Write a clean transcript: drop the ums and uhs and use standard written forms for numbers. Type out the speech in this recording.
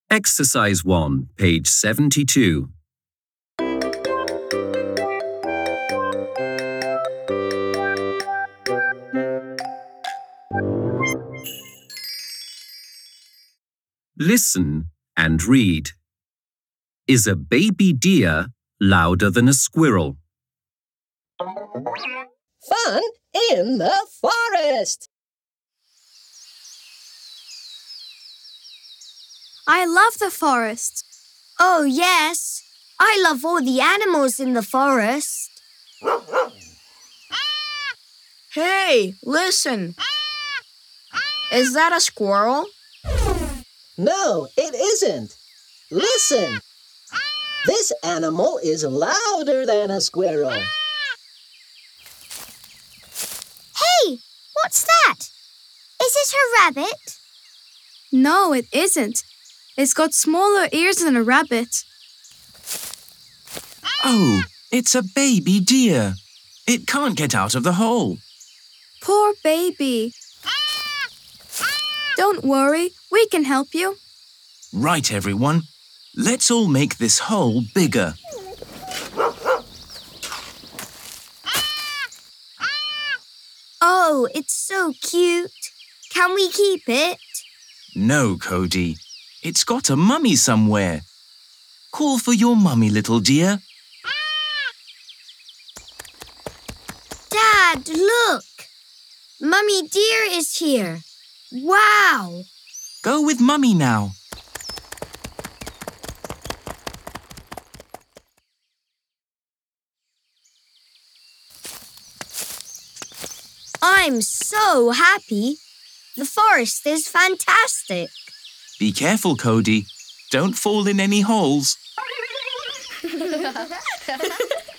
Exercise 1, page 72. Listen and read. Is a baby deer louder than a squirrel? Fun in the forest! I love the forest. Oh, yes. I love all the animals in the forest. Hey, listen. Is that a squirrel? No, it isn't. Listen. This animal is louder than a squirrel. Hey, what's that? Is it a rabbit? No, it isn't. It's got smaller ears than a rabbit. Oh, it's a baby deer. It can't get out of the hole. Poor baby. Don't worry, we can help you. Right, everyone. Let's all make this hole bigger. Oh, it's so cute. Can we keep it? No, Cody. It's got a mummy somewhere. Call for your mummy, little dear. Dad, look. Mummy Deer is here. Wow. Go with mummy now. I'm so happy. The forest is fantastic. Be careful, Cody. Don't fall in any holes.